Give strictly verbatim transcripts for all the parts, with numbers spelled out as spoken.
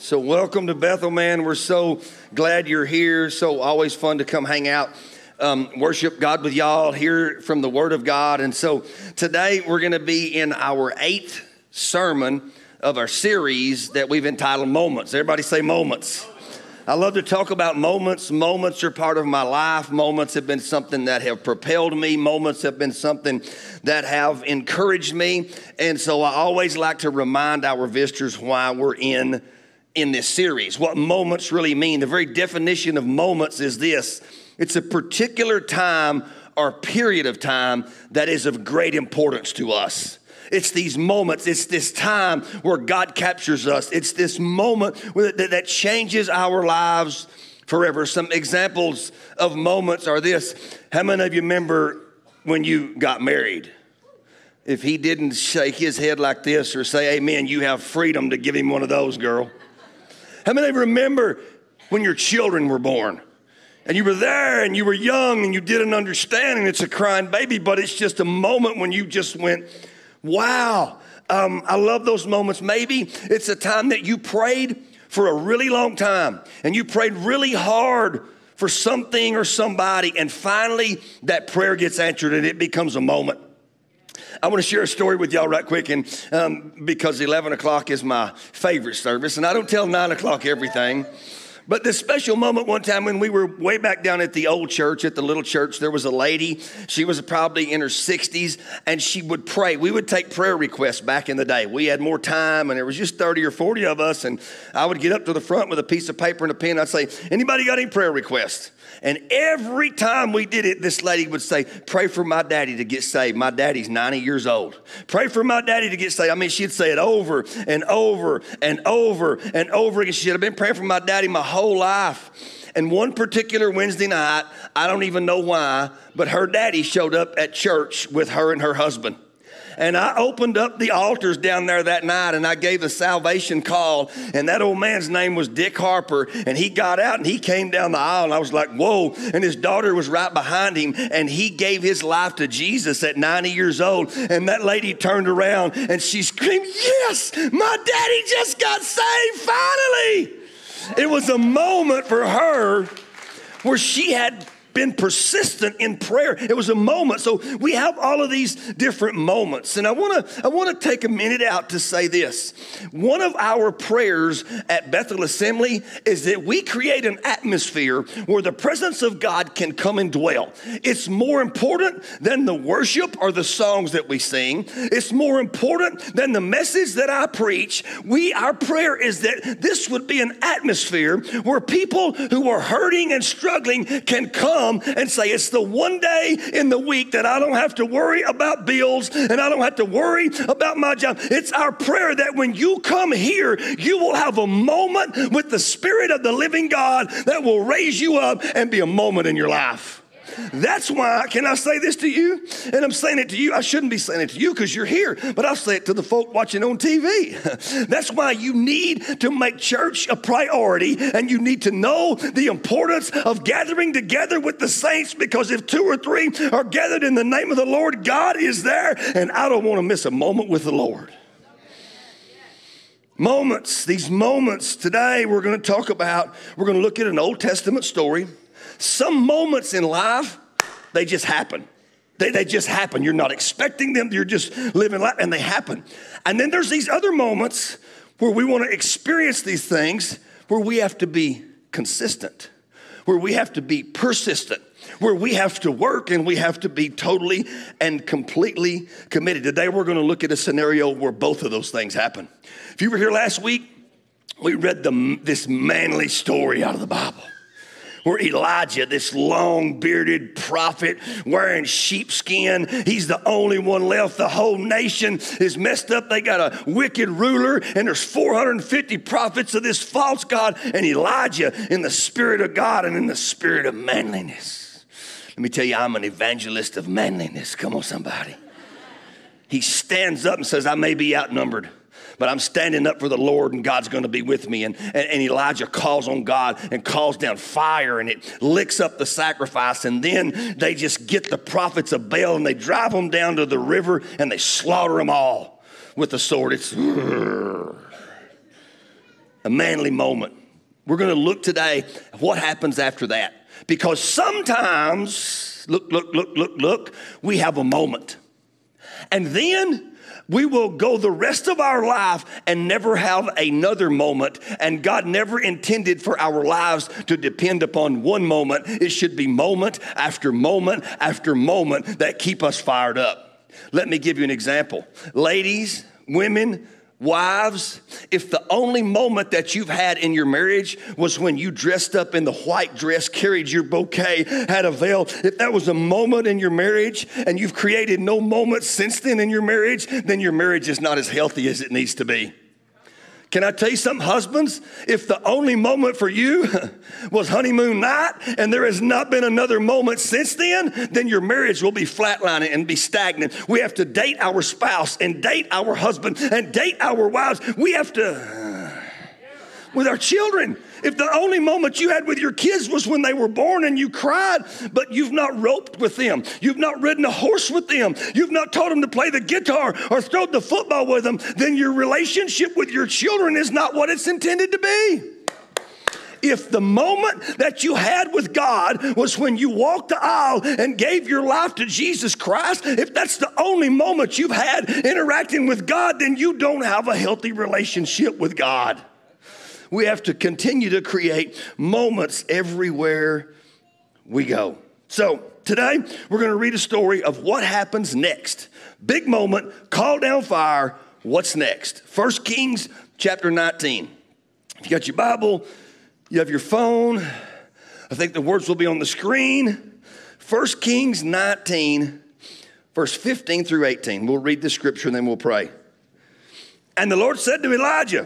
So welcome to Bethel, man. We're so glad you're here. So always fun to come hang out, um, worship God with y'all, hear from the Word of God. And so today we're going to be in our eighth sermon of our series that we've entitled Moments. Everybody say Moments. I love to talk about moments. Moments are part of my life. Moments have been something that have propelled me. Moments have been something that have encouraged me. And so I always like to remind our visitors why we're in in this series, what moments really mean. The very definition of moments is this: it's a particular time or period of time that is of great importance to us. It's these moments, it's this time where God captures us. It's this moment that changes our lives forever. Some examples of moments are this. How many of you remember when you got married? If he didn't shake his head like this or say, amen, you have freedom to give him one of those, girl. How many of you remember when your children were born? And you were there and you were young and you didn't understand, and it's a crying baby, but it's just a moment when you just went, wow. Um, I love those moments. Maybe it's a time that you prayed for a really long time and you prayed really hard for something or somebody, and finally that prayer gets answered and it becomes a moment. I want to share a story with y'all right quick, and um, because eleven o'clock is my favorite service, and I don't tell nine o'clock everything. But this special moment one time when we were way back down at the old church, at the little church, there was a lady. She was probably in her sixties, and she would pray. We would take prayer requests back in the day. We had more time, and there was just thirty or forty of us, and I would get up to the front with a piece of paper and a pen. I'd say, anybody got any prayer requests? And every time we did it, this lady would say, pray for my daddy to get saved. My daddy's ninety years old. Pray for my daddy to get saved. I mean, she'd say it over and over and over and over again. She'd have been praying for my daddy my whole life. And one particular Wednesday night, I don't even know why, but her daddy showed up at church with her and her husband. And I opened up the altars down there that night, and I gave a salvation call, and that old man's name was Dick Harper, and he got out and he came down the aisle, and I was like, whoa. And his daughter was right behind him, and he gave his life to Jesus at ninety years old. And that lady turned around and she screamed, yes, my daddy just got saved finally. It was a moment for her where she had been persistent in prayer. It was a moment. So we have all of these different moments. And I want to I want to take a minute out to say this. One of our prayers at Bethel Assembly is that we create an atmosphere where the presence of God can come and dwell. It's more important than the worship or the songs that we sing. It's more important than the message that I preach. We our prayer is that this would be an atmosphere where people who are hurting and struggling can come and say, it's the one day in the week that I don't have to worry about bills and I don't have to worry about my job. It's our prayer that when you come here, you will have a moment with the Spirit of the living God that will raise you up and be a moment in your life. That's why, can I say this to you? And I'm saying it to you. I shouldn't be saying it to you because you're here, but I'll say it to the folk watching on T V. That's why you need to make church a priority, and you need to know the importance of gathering together with the saints, because if two or three are gathered in the name of the Lord, God is there, and I don't want to miss a moment with the Lord. Moments, these moments today we're going to talk about, we're going to look at an Old Testament story. Some moments in life, they just happen. They, they just happen. You're not expecting them. You're just living life, and they happen. And then there's these other moments where we want to experience these things, where we have to be consistent, where we have to be persistent, where we have to work and we have to be totally and completely committed. Today, we're going to look at a scenario where both of those things happen. If you were here last week, we read the, this manly story out of the Bible, where Elijah, this long-bearded prophet wearing sheepskin, he's the only one left. The whole nation is messed up. They got a wicked ruler, and there's four hundred fifty prophets of this false god, and Elijah in the spirit of God and in the spirit of manliness. Let me tell you, I'm an evangelist of manliness. Come on, somebody. He stands up and says, I may be outnumbered, but I'm standing up for the Lord, and God's going to be with me. And, and, and Elijah calls on God and calls down fire, and it licks up the sacrifice. And then they just get the prophets of Baal, and they drive them down to the river, and they slaughter them all with the sword. It's a manly moment. We're going to look today at what happens after that. Because sometimes, look, look, look, look, look, we have a moment. And then we will go the rest of our life and never have another moment. And God never intended for our lives to depend upon one moment. It should be moment after moment after moment that keep us fired up. Let me give you an example. Ladies, women, wives, if the only moment that you've had in your marriage was when you dressed up in the white dress, carried your bouquet, had a veil, if that was a moment in your marriage and you've created no moments since then in your marriage, then your marriage is not as healthy as it needs to be. Can I tell you something, husbands? If the only moment for you was honeymoon night and there has not been another moment since then, then your marriage will be flatlining and be stagnant. We have to date our spouse and date our husband and date our wives. We have to, uh, with our children. If the only moment you had with your kids was when they were born and you cried, but you've not roped with them, you've not ridden a horse with them, you've not taught them to play the guitar or throw the football with them, then your relationship with your children is not what it's intended to be. If the moment that you had with God was when you walked the aisle and gave your life to Jesus Christ, if that's the only moment you've had interacting with God, then you don't have a healthy relationship with God. We have to continue to create moments everywhere we go. So today, we're going to read a story of what happens next. Big moment, call down fire, what's next? First Kings chapter nineteen. If you got your Bible, you have your phone, I think the words will be on the screen. First Kings nineteen, verse fifteen through eighteen. We'll read the scripture and then we'll pray. And the Lord said to Elijah,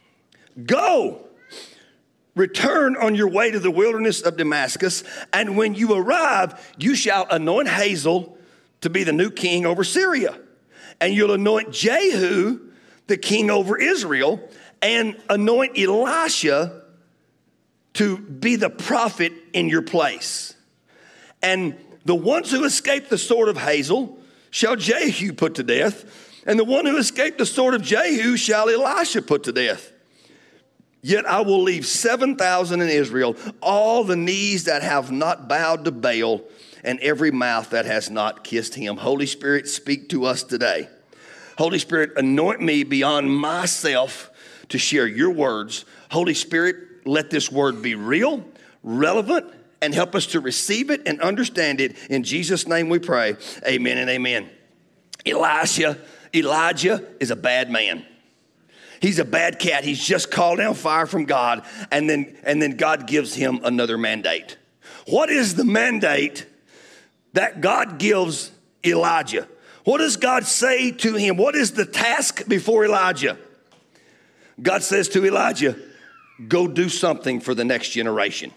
go, return on your way to the wilderness of Damascus, and when you arrive, you shall anoint Hazael to be the new king over Syria. And you'll anoint Jehu, the king over Israel, and anoint Elisha to be the prophet in your place. And the ones who escaped the sword of Hazael shall Jehu put to death, and the one who escaped the sword of Jehu shall Elisha put to death. Yet I will leave seven thousand in Israel, all the knees that have not bowed to Baal, and every mouth that has not kissed him. Holy Spirit, speak to us today. Holy Spirit, anoint me beyond myself to share your words. Holy Spirit, let this word be real, relevant, and help us to receive it and understand it. In Jesus' name we pray. Amen and amen. Elisha, Elijah is a bad man. He's a bad cat. He's just called down fire from God, and then, and then God gives him another mandate. What is the mandate that God gives Elijah? What does God say to him? What is the task before Elijah? God says to Elijah, go do something for the next generation.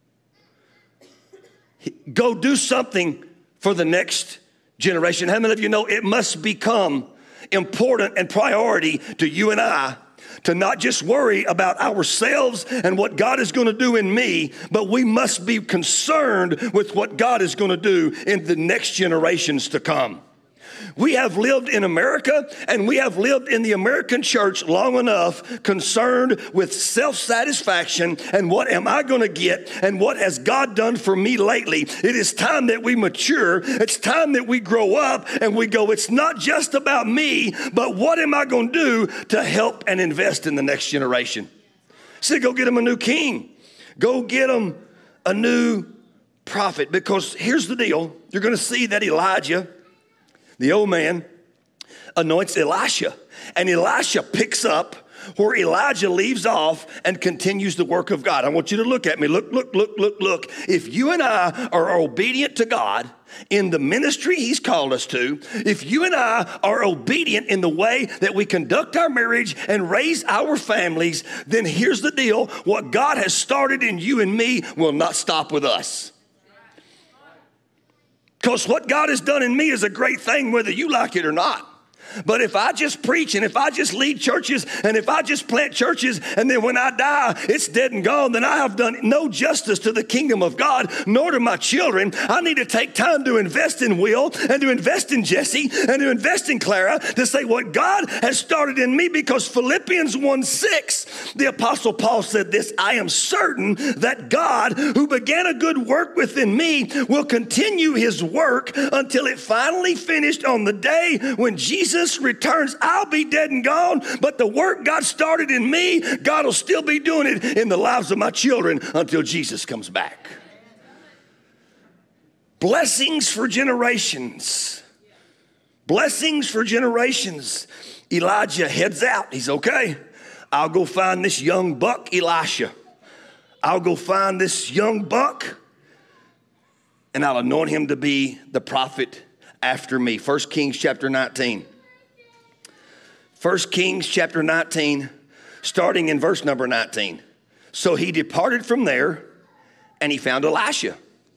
Go do something for the next generation. How many of you know it must become important and priority to you and I to not just worry about ourselves and what God is going to do in me, but we must be concerned with what God is going to do in the next generations to come. We have lived in America and we have lived in the American church long enough concerned with self-satisfaction and what am I going to get and what has God done for me lately. It is time that we mature. It's time that we grow up and we go, it's not just about me, but what am I going to do to help and invest in the next generation? So go get them a new king. Go get them a new prophet, because here's the deal. You're going to see that Elijah, the old man, anoints Elisha, and Elisha picks up where Elijah leaves off and continues the work of God. I want you to look at me. Look, look, look, look, look. If you and I are obedient to God in the ministry he's called us to, if you and I are obedient in the way that we conduct our marriage and raise our families, then here's the deal. What God has started in you and me will not stop with us. Because what God has done in me is a great thing, whether you like it or not. But if I just preach and if I just lead churches and if I just plant churches and then when I die, it's dead and gone, then I have done no justice to the kingdom of God, nor to my children. I need to take time to invest in Will and to invest in Jesse and to invest in Clara to say what God has started in me, because Philippians one six, the Apostle Paul said this, I am certain that God, who began a good work within me, will continue his work until it finally finished on the day when Jesus returns. I'll be dead and gone, but the work God started in me, God will still be doing it in the lives of my children until Jesus comes back. Blessings for generations. Blessings for generations. Elijah heads out. He's okay. I'll go find this young buck, Elisha. I'll go find this young buck and I'll anoint him to be the prophet after me. First Kings chapter nineteen. First Kings chapter nineteen, starting in verse number nineteen. So he departed from there and he found Elisha.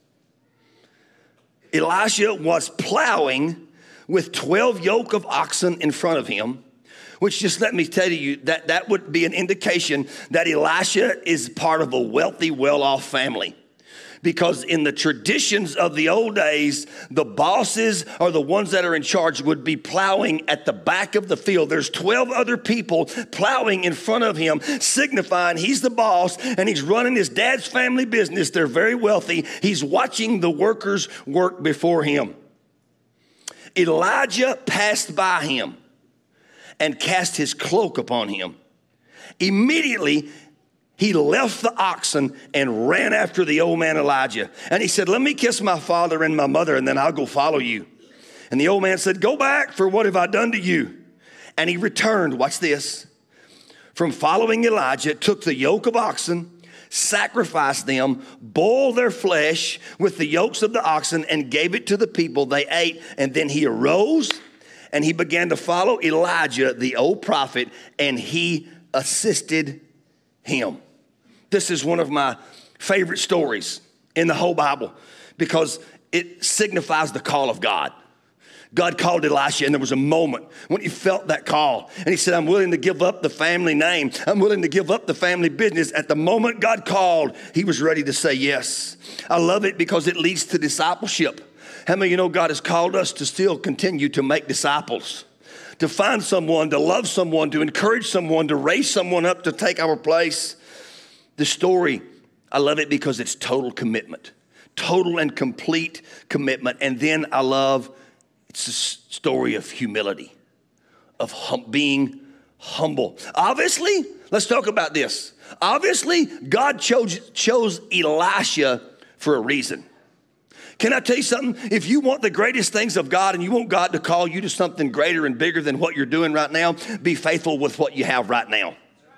Elisha was plowing with twelve yoke of oxen in front of him, which just let me tell you that that would be an indication that Elisha is part of a wealthy, well-off family. Because in the traditions of the old days, the bosses or the ones that are in charge would be plowing at the back of the field. There's twelve other people plowing in front of him, signifying he's the boss and he's running his dad's family business. They're very wealthy. He's watching the workers work before him. Elijah passed by him and cast his cloak upon him. Immediately, he left the oxen and ran after the old man Elijah. And he said, let me kiss my father and my mother, and then I'll go follow you. And the old man said, go back, for what have I done to you? And he returned, watch this, from following Elijah, took the yoke of oxen, sacrificed them, boiled their flesh with the yokes of the oxen, and gave it to the people. They ate, and then he arose, and he began to follow Elijah, the old prophet, and he assisted him. This is one of my favorite stories in the whole Bible because it signifies the call of God. God called Elisha, and there was a moment when he felt that call. And he said, I'm willing to give up the family name. I'm willing to give up the family business. At the moment God called, he was ready to say yes. I love it because it leads to discipleship. How many of you know God has called us to still continue to make disciples? To find someone, to love someone, to encourage someone, to raise someone up to take our place. The story, I love it because it's total commitment. Total and complete commitment. And then I love, it's a story of humility, of hum- being humble. Obviously, let's talk about this. Obviously, God chose, chose Elisha for a reason. Can I tell you something? If you want the greatest things of God and you want God to call you to something greater and bigger than what you're doing right now, be faithful with what you have right now.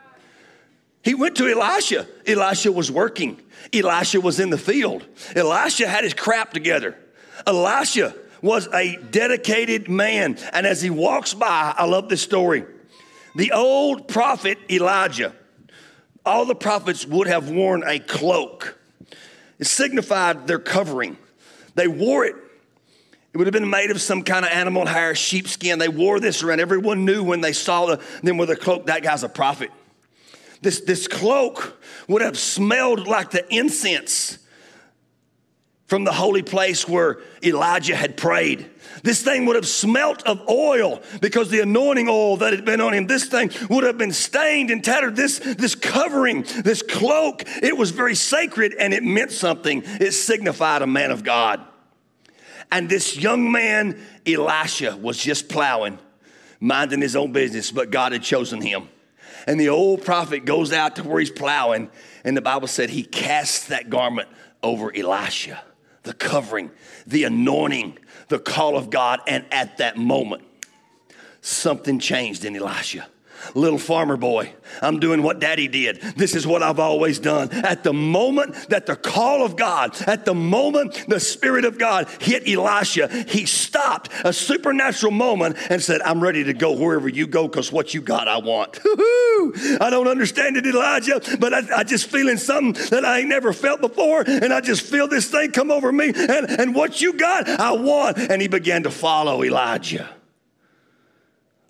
He went to Elisha. Elisha was working. Elisha was in the field. Elisha had his crap together. Elisha was a dedicated man. And as he walks by, I love this story. The old prophet Elijah, all the prophets would have worn a cloak. It signified their covering. They wore it. It would have been made of some kind of animal hair, sheepskin. They wore this around. Everyone knew when they saw the, them with a cloak, that guy's a prophet. This, this cloak would have smelled like the incense from the holy place where Elijah had prayed. This thing would have smelt of oil because the anointing oil that had been on him, this thing would have been stained and tattered. This, this covering, this cloak, it was very sacred and it meant something. It signified a man of God. And this young man, Elisha, was just plowing, minding his own business, but God had chosen him. And the old prophet goes out to where he's plowing, and the Bible said he cast that garment over Elisha, the covering, the anointing, the call of God. And at that moment, something changed in Elisha. Little farmer boy, I'm doing what daddy did. This is what I've always done. At the moment that the call of God, at the moment the Spirit of God hit Elisha, he stopped a supernatural moment and said, I'm ready to go wherever you go because what you got, I want. I don't understand it, Elijah, but I, I just feeling something that I ain't never felt before, and I just feel this thing come over me, and, and what you got, I want. And he began to follow Elijah.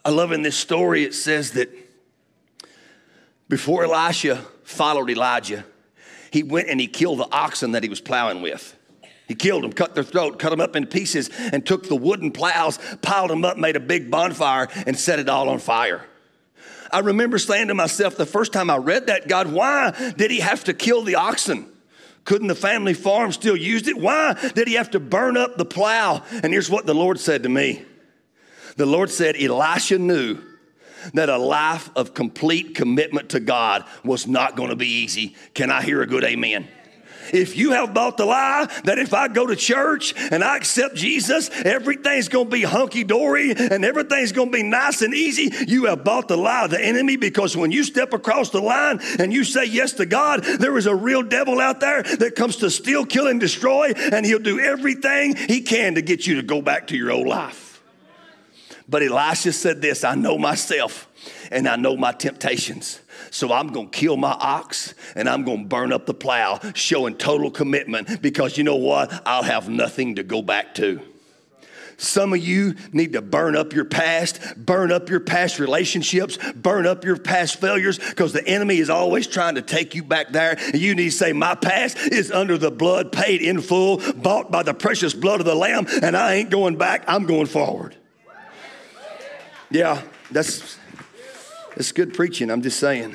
I love in this story, it says that before Elisha followed Elijah, he went and he killed the oxen that he was plowing with. He killed them, cut their throat, cut them up into pieces, and took the wooden plows, piled them up, made a big bonfire, and set it all on fire. I remember saying to myself the first time I read that, God, why did he have to kill the oxen? Couldn't the family farm still use it? Why did he have to burn up the plow? And here's what the Lord said to me. The Lord said, Elisha knew that a life of complete commitment to God was not going to be easy. Can I hear a good amen? If you have bought the lie that if I go to church and I accept Jesus, everything's going to be hunky-dory and everything's going to be nice and easy, you have bought the lie of the enemy, because when you step across the line and you say yes to God, there is a real devil out there that comes to steal, kill, and destroy, and he'll do everything he can to get you to go back to your old life. But Elisha said this, I know myself and I know my temptations. So I'm going to kill my ox and I'm going to burn up the plow, showing total commitment, because you know what? I'll have nothing to go back to. Some of you need to burn up your past, burn up your past relationships, burn up your past failures, because the enemy is always trying to take you back there. And you need to say, my past is under the blood, paid in full, bought by the precious blood of the Lamb, and I ain't going back. I'm going forward. Yeah, that's... It's good preaching, I'm just saying.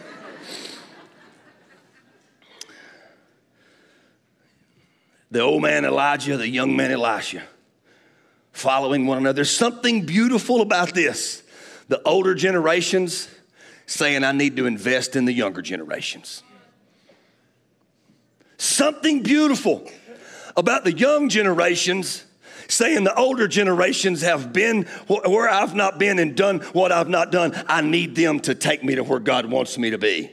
The old man Elijah, the young man Elisha, following one another. There's something beautiful about this. The older generations saying, I need to invest in the younger generations. Something beautiful about the young generations saying the older generations have been where I've not been and done what I've not done. I need them to take me to where God wants me to be.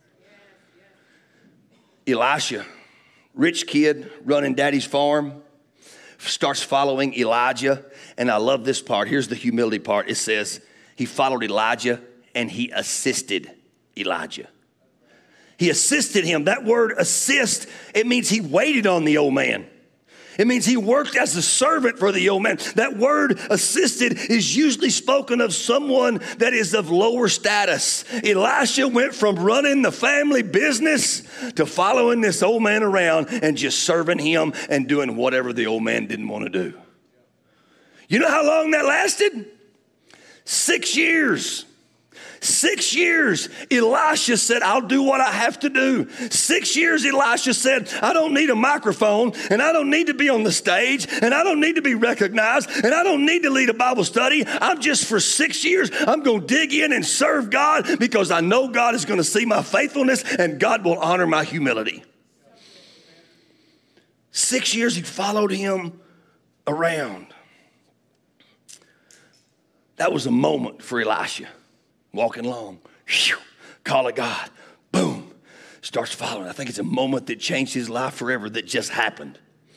Elisha, rich kid running daddy's farm, starts following Elijah. And I love this part. Here's the humility part. It says he followed Elijah and he assisted Elijah. He assisted him. That word assist, it means he waited on the old man. It means he worked as a servant for the old man. That word assisted is usually spoken of someone that is of lower status. Elisha went from running the family business to following this old man around and just serving him and doing whatever the old man didn't want to do. You know how long that lasted? Six years. Six years, Elisha said, I'll do what I have to do. Six years, Elisha said, I don't need a microphone, and I don't need to be on the stage, and I don't need to be recognized, and I don't need to lead a Bible study. I'm just, for six years, I'm going to dig in and serve God, because I know God is going to see my faithfulness, and God will honor my humility. Six years, he followed him around. That was a moment for Elisha. Walking along, whew, call of God, boom, starts following. I think it's a moment that changed his life forever that just happened.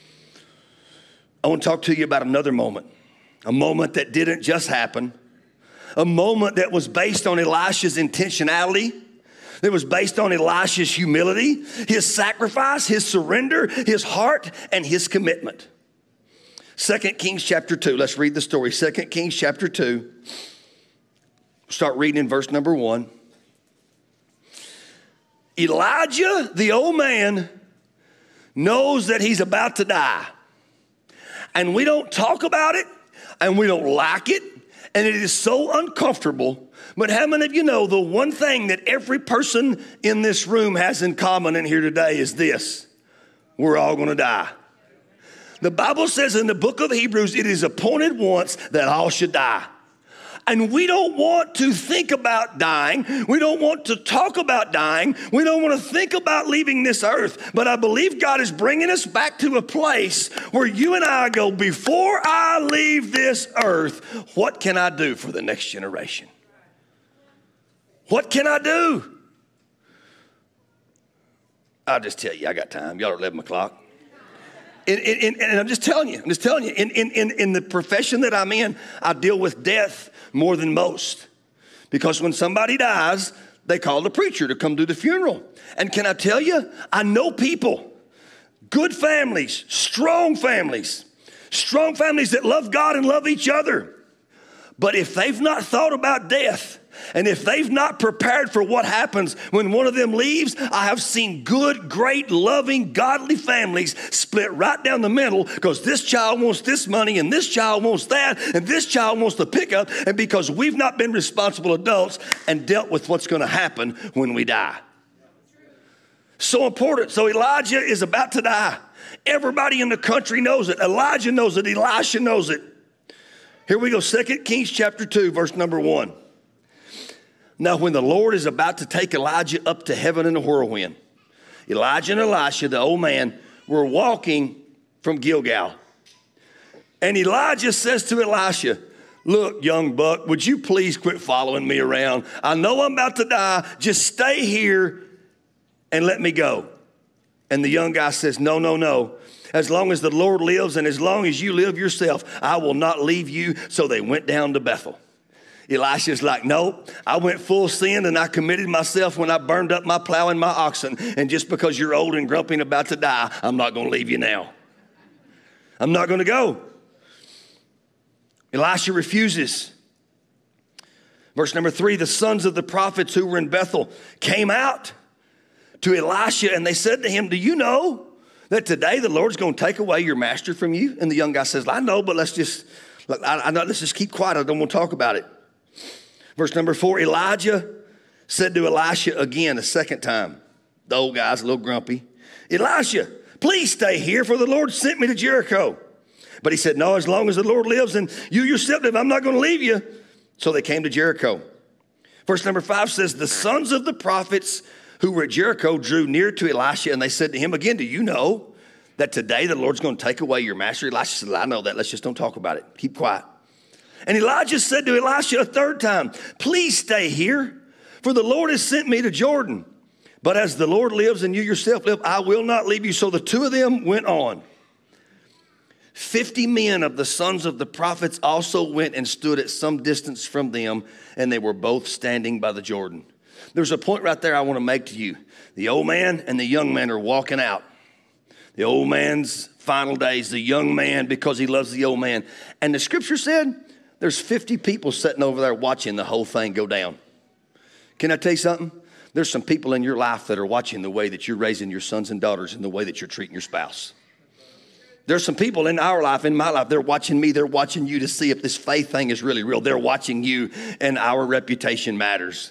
I want to talk to you about another moment, a moment that didn't just happen, a moment that was based on Elisha's intentionality, that was based on Elisha's humility, his sacrifice, his surrender, his heart, and his commitment. Second Kings chapter two, let's read the story. Second Kings chapter two. Start reading in verse number one. Elijah, the old man, knows that he's about to die. And we don't talk about it, and we don't like it, and it is so uncomfortable. But how many of you know the one thing that every person in this room has in common in here today is this: we're all going to die. The Bible says in the book of Hebrews, it is appointed once that all should die. And we don't want to think about dying. We don't want to talk about dying. We don't want to think about leaving this earth. But I believe God is bringing us back to a place where you and I go, before I leave this earth, what can I do for the next generation? What can I do? I'll just tell you, I got time. Y'all are eleven o'clock. And, and, and I'm just telling you, I'm just telling you, in, in, in the profession that I'm in, I deal with death more than most. Because when somebody dies, they call the preacher to come do the funeral. And can I tell you, I know people, good families, strong families, strong families that love God and love each other. But if they've not thought about death, and if they've not prepared for what happens when one of them leaves, I have seen good, great, loving, godly families split right down the middle because this child wants this money and this child wants that and this child wants the pickup, and because we've not been responsible adults and dealt with what's going to happen when we die. So important. So Elijah is about to die. Everybody in the country knows it. Elijah knows it. Elisha knows it. Here we go. Second Kings chapter two, verse number one. Now, when the Lord is about to take Elijah up to heaven in a whirlwind, Elijah and Elisha, the old man, were walking from Gilgal. And Elijah says to Elisha, look, young buck, would you please quit following me around? I know I'm about to die. Just stay here and let me go. And the young guy says, no, no, no. As long as the Lord lives and as long as you live yourself, I will not leave you. So they went down to Bethel. Elisha's like, no, I went full sin and I committed myself when I burned up my plow and my oxen. And just because you're old and grumpy and about to die, I'm not going to leave you now. I'm not going to go. Elisha refuses. Verse number three, the sons of the prophets who were in Bethel came out to Elisha and they said to him, do you know that today the Lord's going to take away your master from you? And the young guy says, I know, but let's just, I, I know, let's just keep quiet. I don't want to talk about it. Verse number four, Elijah said to Elisha again a second time. The old guy's a little grumpy. Elisha, please stay here, for the Lord sent me to Jericho. But he said, no, as long as the Lord lives and you yourself live, I'm not going to leave you. So they came to Jericho. Verse number five says, the sons of the prophets who were at Jericho drew near to Elisha, and they said to him again, do you know that today the Lord's going to take away your master? Elisha said, I know that. Let's just don't talk about it. Keep quiet. And Elijah said to Elisha a third time, please stay here, for the Lord has sent me to Jordan. But as the Lord lives and you yourself live, I will not leave you. So the two of them went on. Fifty men of the sons of the prophets also went and stood at some distance from them, and they were both standing by the Jordan. There's a point right there I want to make to you. The old man and the young man are walking out. The old man's final days, the young man because he loves the old man. And the scripture said, there's fifty people sitting over there watching the whole thing go down. Can I tell you something? There's some people in your life that are watching the way that you're raising your sons and daughters and the way that you're treating your spouse. There's some people in our life, in my life, they're watching me, they're watching you to see if this faith thing is really real. They're watching you and our reputation matters.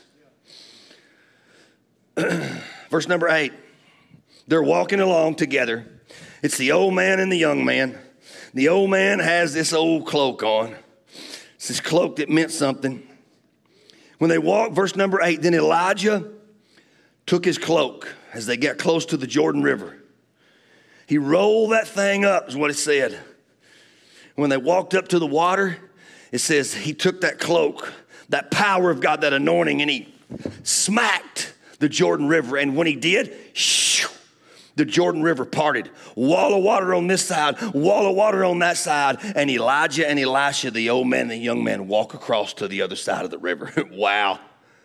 Verse number eight, they're walking along together. It's the old man and the young man. The old man has this old cloak on. It's this cloak that meant something. When they walked, verse number eight, then Elijah took his cloak as they got close to the Jordan River. He rolled that thing up, is what it said. When they walked up to the water, it says he took that cloak, that power of God, that anointing, and he smacked the Jordan River. And when he did, shoo, the Jordan River parted. Wall of water on this side, wall of water on that side. And Elijah and Elisha, the old man and the young man, walk across to the other side of the river. Wow.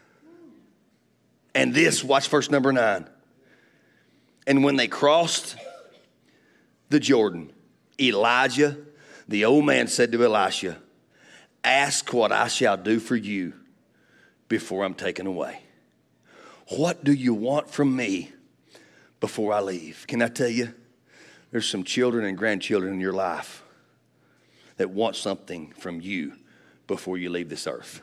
And this, watch verse number nine. And when they crossed the Jordan, Elijah, the old man, said to Elisha, ask what I shall do for you before I'm taken away. What do you want from me before I leave? Can I tell you, there's some children and grandchildren in your life that want something from you before you leave this earth.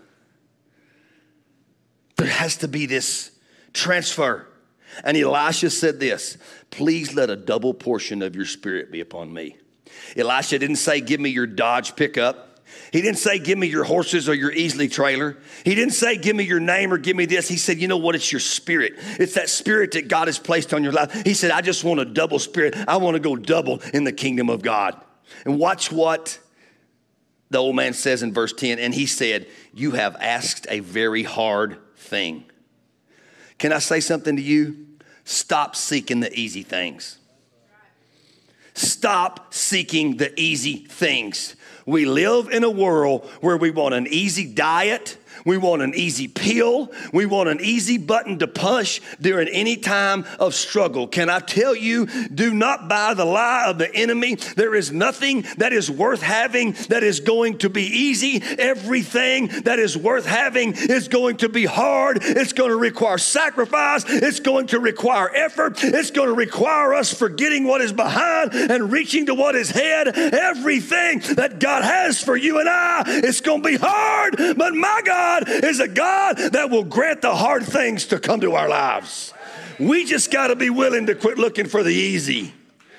There has to be this transfer. And Elisha said this, please let a double portion of your spirit be upon me. Elisha didn't say, give me your Dodge pickup. He didn't say, give me your horses or your Easley trailer. He didn't say, give me your name or give me this. He said, you know what? It's your spirit. It's that spirit that God has placed on your life. He said, I just want a double spirit. I want to go double in the kingdom of God. And watch what the old man says in verse ten. And he said, you have asked a very hard thing. Can I say something to you? Stop seeking the easy things. Stop seeking the easy things. We live in a world where we want an easy diet. We want an easy pill. We want an easy button to push during any time of struggle. Can I tell you, do not buy the lie of the enemy. There is nothing that is worth having that is going to be easy. Everything that is worth having is going to be hard. It's going to require sacrifice. It's going to require effort. It's going to require us forgetting what is behind and reaching to what is ahead. Everything that God has for you and I, it's going to be hard, but my God is a God that will grant the hard things to come to our lives. We just got to be willing to quit looking for the easy.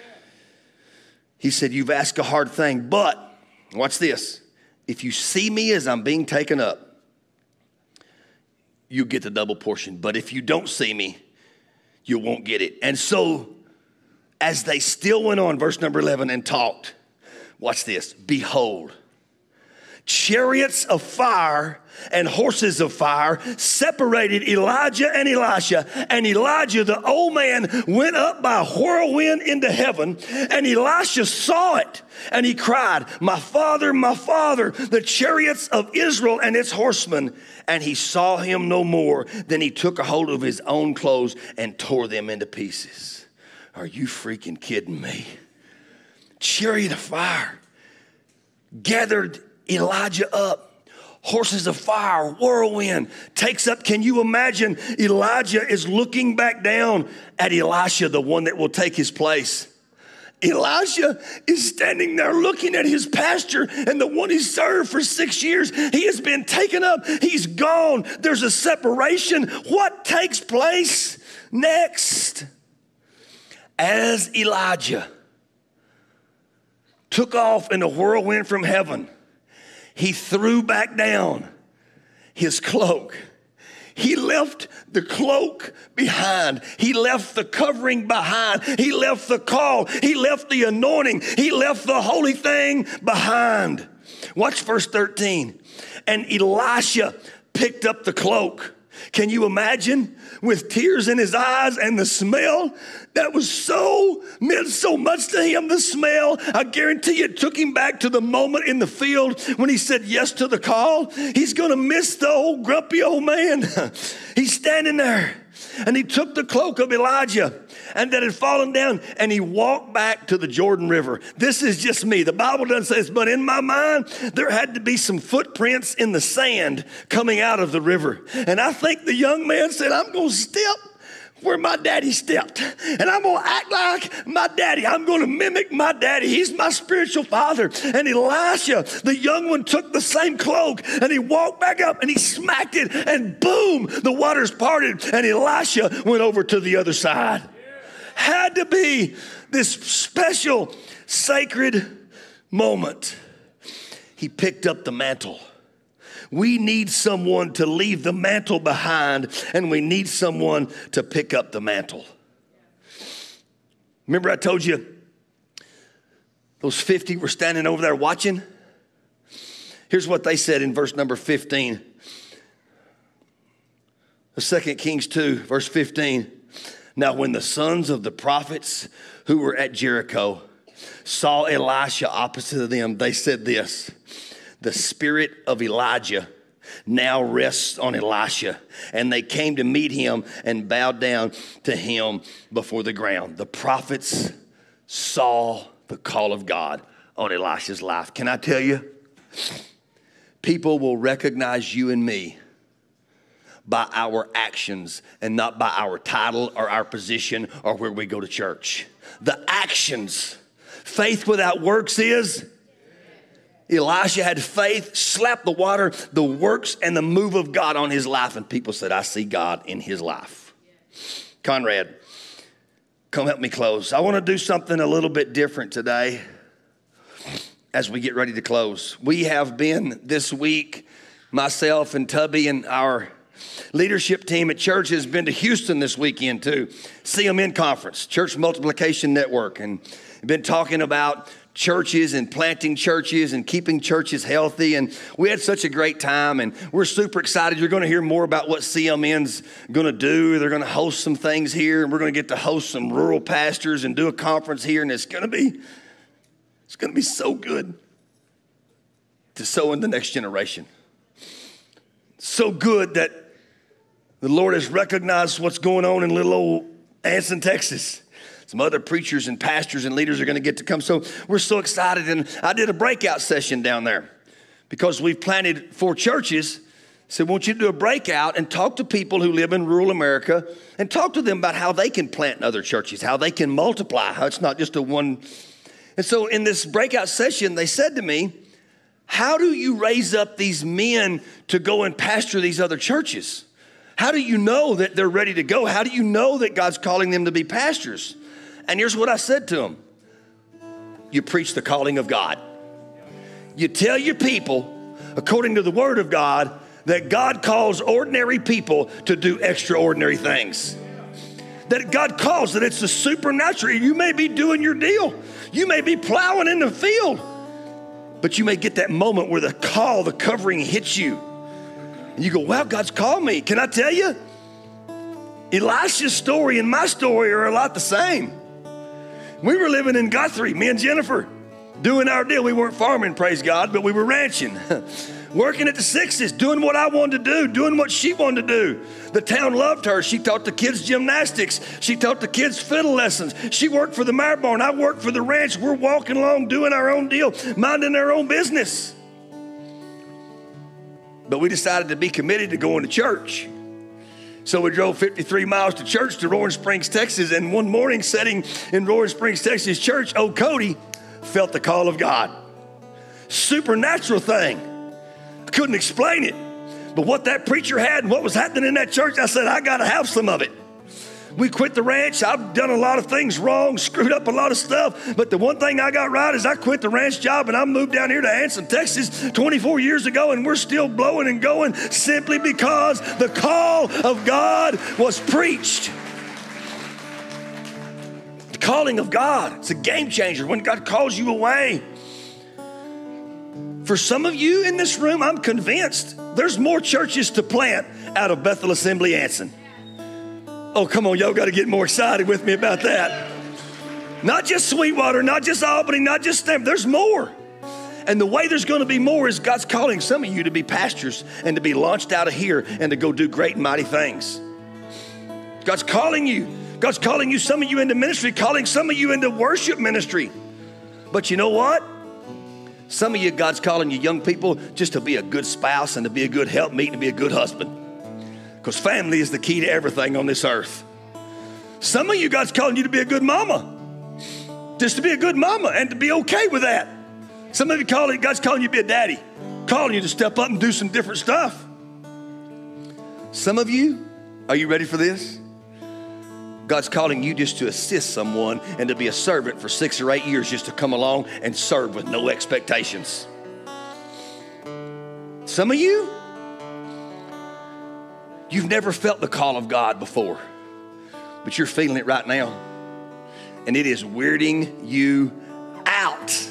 He said, you've asked a hard thing, but watch this. If you see me as I'm being taken up, you get the double portion. But if you don't see me, you won't get it. And so as they still went on, verse number eleven, and talked, watch this. Behold, chariots of fire and horses of fire separated Elijah and Elisha. And Elijah, the old man, went up by a whirlwind into heaven. And Elisha saw it. And he cried, my father, my father, the chariots of Israel and its horsemen. And he saw him no more. Then he took a hold of his own clothes and tore them into pieces. Are you freaking kidding me? Chariot of fire gathered Elijah up. Horses of fire, whirlwind takes up. Can you imagine? Elijah is looking back down at Elisha, the one that will take his place. Elijah is standing there looking at his pastor and the one he served for six years. He has been taken up. He's gone. There's a separation. What takes place next? As Elijah took off in a whirlwind from heaven, he threw back down his cloak. He left the cloak behind. He left the covering behind. He left the call. He left the anointing. He left the holy thing behind. Watch verse thirteen. And Elisha picked up the cloak. Can you imagine? With tears in his eyes and the smell that was so, meant so much to him, the smell, I guarantee it took him back to the moment in the field when he said yes to the call. He's going to miss the old grumpy old man. He's standing there and he took the cloak of Elijah and that had fallen down and he walked back to the Jordan River. This is just me. The Bible doesn't say this, but in my mind, there had to be some footprints in the sand coming out of the river. And I think the young man said, I'm going to step where my daddy stepped. And I'm going to act like my daddy. I'm going to mimic my daddy. He's my spiritual father. And Elisha, the young one, took the same cloak and he walked back up and he smacked it and boom, the waters parted and Elisha went over to the other side. Had to be this special, sacred moment. He picked up the mantle. We need someone to leave the mantle behind, and we need someone to pick up the mantle. Remember I told you those fifty were standing over there watching? Here's what they said in verse number fifteen. The Second Kings two, verse fifteen. Now when the sons of the prophets who were at Jericho saw Elisha opposite of them, they said this, the spirit of Elijah now rests on Elisha. And they came to meet him and bowed down to him before the ground. The prophets saw the call of God on Elisha's life. Can I tell you, people will recognize you and me by our actions and not by our title or our position or where we go to church. The actions. Faith without works is... Elisha had faith, slapped the water, the works and the move of God on his life. And people said, I see God in his life. Conrad, come help me close. I want to do something a little bit different today as we get ready to close. We have been this week, myself and Tubby and our leadership team at church has been to Houston this weekend too. C M N Conference, Church Multiplication Network, and been talking about churches and planting churches and keeping churches healthy. And we had such a great time and we're super excited. You're going to hear more about what C M N's going to do. They're going to host some things here and we're going to get to host some rural pastors and do a conference here. And it's going to be, it's going to be so good. to sow in the next generation. So good that the Lord has recognized what's going on in little old Anson, Texas. Some other preachers and pastors and leaders are going to get to come. So we're so excited. And I did a breakout session down there because we've planted four churches. So I want you to do a breakout and talk to people who live in rural America and talk to them about how they can plant in other churches, how they can multiply, how it's not just a one. And so in this breakout session, they said to me, how do you raise up these men to go and pastor these other churches? How do you know that they're ready to go? How do you know that God's calling them to be pastors? And here's what I said to them. You preach the calling of God. You tell your people, according to the word of God, that God calls ordinary people to do extraordinary things. That God calls, that it's the supernatural. You may be doing your deal. You may be plowing in the field. But you may get that moment where the call, the covering hits you. And you go, wow, God's called me. Can I tell you? Elisha's story and my story are a lot the same. We were living in Guthrie, me and Jennifer, doing our deal. We weren't farming, praise God, but we were ranching. Working at the Sixes, doing what I wanted to do, doing what she wanted to do. The town loved her. She taught the kids gymnastics. She taught the kids fiddle lessons. She worked for the mare barn. I worked for the ranch. We're walking along, doing our own deal, minding our own business. But we decided to be committed to going to church. So we drove fifty-three miles to church to Roaring Springs, Texas. And one morning, sitting in Roaring Springs, Texas church, old Cody felt the call of God. Supernatural thing. I couldn't explain it. But what that preacher had and what was happening in that church, I said, I got to have some of it. We quit the ranch. I've done a lot of things wrong, screwed up a lot of stuff. But the one thing I got right is I quit the ranch job and I moved down here to Anson, Texas twenty-four years ago. And we're still blowing and going simply because the call of God was preached. The calling of God, it's a game changer when God calls you away. For some of you in this room, I'm convinced there's more churches to plant out of Bethel Assembly Anson. Oh, come on, y'all got to get more excited with me about that. Not just Sweetwater, not just Albany, not just Stanford. There's more. And the way there's going to be more is God's calling some of you to be pastors and to be launched out of here and to go do great and mighty things. God's calling you. God's calling you, some of you into ministry, calling some of you into worship ministry. But you know what? Some of you, God's calling you young people just to be a good spouse and to be a good helpmeet and to be a good husband. Because family is the key to everything on this earth. Some of you, God's calling you to be a good mama. Just to be a good mama and to be okay with that. Some of you, calling, God's calling you to be a daddy. Calling you to step up and do some different stuff. Some of you, are you ready for this? God's calling you just to assist someone and to be a servant for six or eight years just to come along and serve with no expectations. Some of you, you've never felt the call of God before, but you're feeling it right now. And it is weirding you out.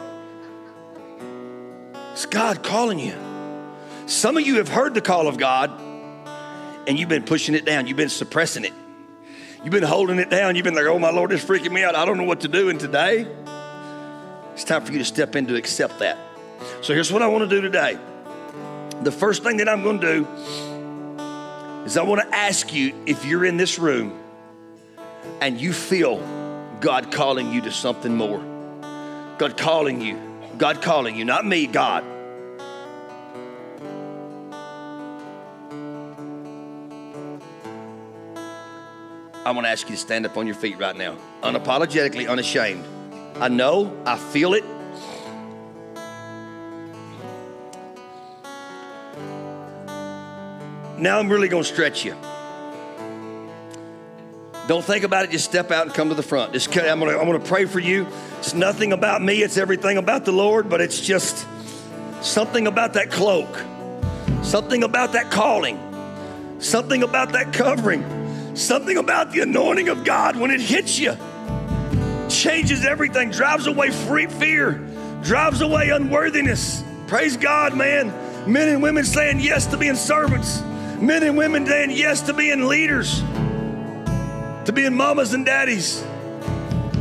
It's God calling you. Some of you have heard the call of God and you've been pushing it down. You've been suppressing it. You've been holding it down. You've been like, oh, my Lord, it's freaking me out. I don't know what to do. And today, it's time for you to step in to accept that. So here's what I want to do today. The first thing that I'm going to do is I want to ask you if you're in this room and you feel God calling you to something more. God calling you. God calling you, not me, God. I want to ask you to stand up on your feet right now. Unapologetically, unashamed. I know, I feel it. Now I'm really going to stretch you. Don't think about it. Just step out and come to the front. Just, I'm going to, I'm going to pray for you. It's nothing about me. It's everything about the Lord, but it's just something about that cloak, something about that calling, something about that covering. Something about the anointing of God when it hits you changes everything, drives away free fear, drives away unworthiness. Praise God, man. Men and women saying yes to being servants. Men and women saying yes to being leaders, to being mamas and daddies.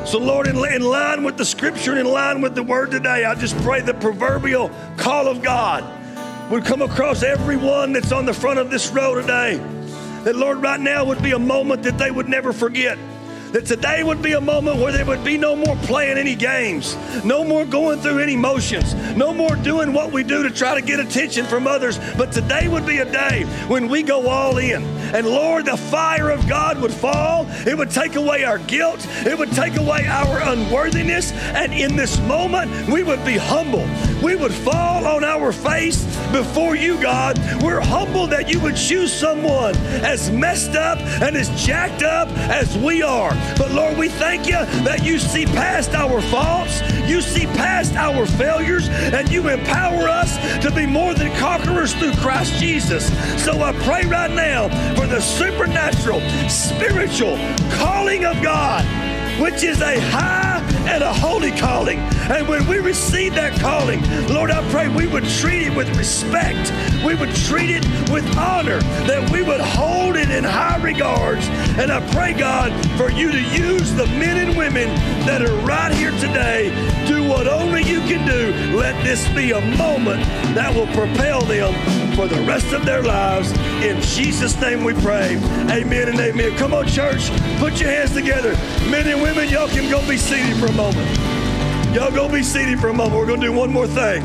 So Lord, in, in line with the scripture and in line with the word today, I just pray the proverbial call of God would come across everyone that's on the front of this row today. That Lord, right now would be a moment that they would never forget. That today would be a moment where there would be no more playing any games, no more going through any motions, no more doing what we do to try to get attention from others. But today would be a day when we go all in. And Lord, the fire of God would fall. It would take away our guilt. It would take away our unworthiness. And in this moment, we would be humble. We would fall on our face before you, God. We're humble that you would choose someone as messed up and as jacked up as we are. But Lord, we thank you that you see past our faults, you see past our failures, and you empower us to be more than conquerors through Christ Jesus. So I pray right now for the supernatural, spiritual calling of God, which is a high and a holy calling. And when we receive that calling, Lord, I pray we would treat it with respect. We would treat it with honor, that we would hold it in high regards. And I pray, God, for you to use the men and women that are right here today. Do what only you can do. Let this be a moment that will propel them for the rest of their lives. In Jesus' name we pray. Amen and amen. Come on, church. Put your hands together. Men and women, y'all can go be seated for a moment. Y'all go be seated for a moment. We're going to do one more thing.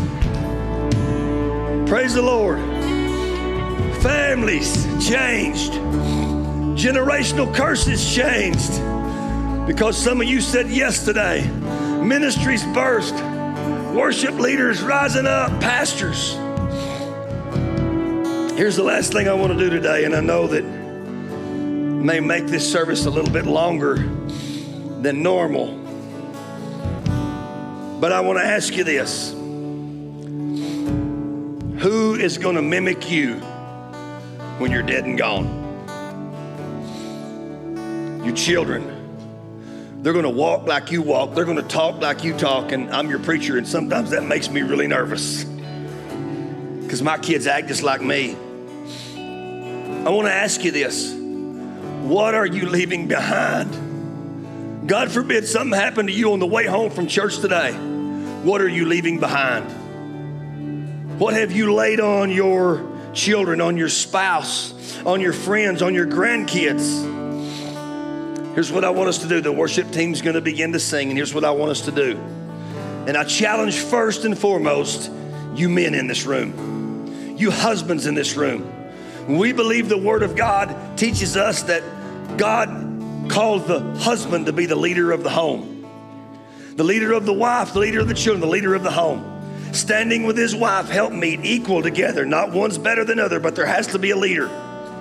Praise the Lord. Families changed. Generational curses changed. Because some of you said yes today. Ministries burst. Worship leaders rising up. Pastors. Here's the last thing I want to do today, and I know that may make this service a little bit longer than normal. But I want to ask you this. Who is going to mimic you when you're dead and gone? Your children. They're going to walk like you walk. They're going to talk like you talk. And I'm your preacher, and sometimes that makes me really nervous because my kids act just like me. I want to ask you this. What are you leaving behind? God forbid something happened to you on the way home from church today. What are you leaving behind? What have you laid on your children, on your spouse, on your friends, on your grandkids? Here's what I want us to do. The worship team's going to begin to sing, and here's what I want us to do. And I challenge first and foremost, you men in this room, you husbands in this room. We believe the Word of God teaches us that God called the husband to be the leader of the home, the leader of the wife, the leader of the children, the leader of the home. Standing with his wife, help meet, equal together. Not one's better than other, but there has to be a leader.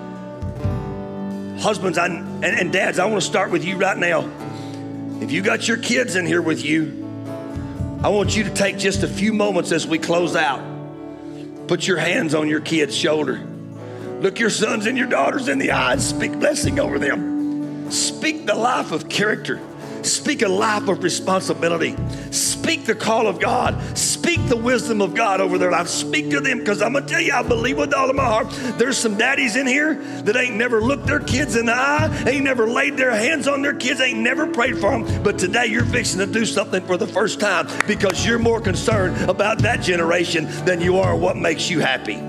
Husbands I, and, and dads, I want to start with you right now. If you got your kids in here with you, I want you to take just a few moments as we close out. Put your hands on your kid's shoulder. Look your sons and your daughters in the eyes. Speak blessing over them. Speak the life of character. Speak a life of responsibility. Speak the call of God. Speak the wisdom of God over their lives. Speak to them, because I'm going to tell you, I believe with all of my heart, there's some daddies in here that ain't never looked their kids in the eye, ain't never laid their hands on their kids, ain't never prayed for them. But today you're fixing to do something for the first time because you're more concerned about that generation than you are what makes you happy.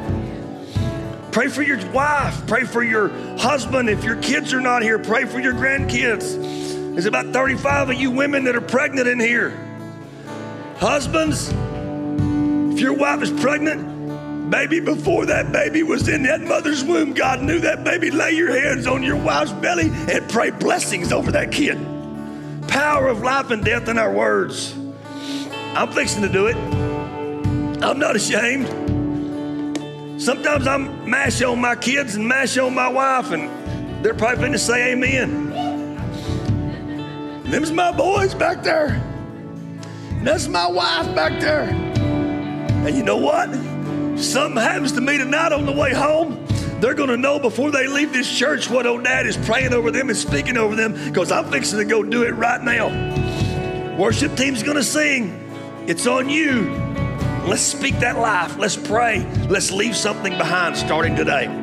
Pray for your wife. Pray for your husband. If your kids are not here, pray for your grandkids. There's about thirty-five of you women that are pregnant in here. Husbands, if your wife is pregnant, baby, before that baby was in that mother's womb, God knew that baby. Lay your hands on your wife's belly and pray blessings over that kid. Power of life and death in our words. I'm fixing to do it. I'm not ashamed. Sometimes I'm mash on my kids and mash on my wife, and they're probably going to say amen. Them's my boys back there. That's my wife back there. And you know what? Something happens to me tonight on the way home, they're going to know before they leave this church what old dad is praying over them and speaking over them, because I'm fixing to go do it right now. Worship team's going to sing. It's on you. Let's speak that life. Let's pray. Let's leave something behind starting today.